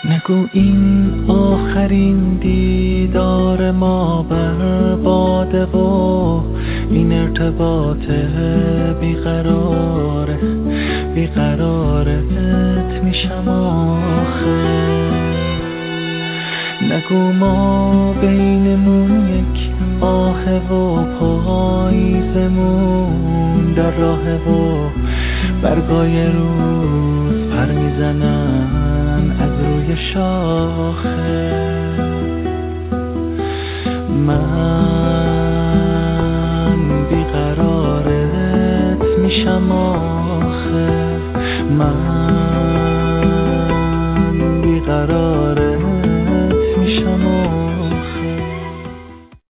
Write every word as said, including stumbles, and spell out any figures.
نگو این آخرین دیدار ما برباده و این ارتباط بیقراره بیقرارت میشم آخه. نگو ما بینمون یک آه و پاییزمون در راهه و برگای روز پر میزنن از روی شاخه. من بیقرارت میشم آخه. من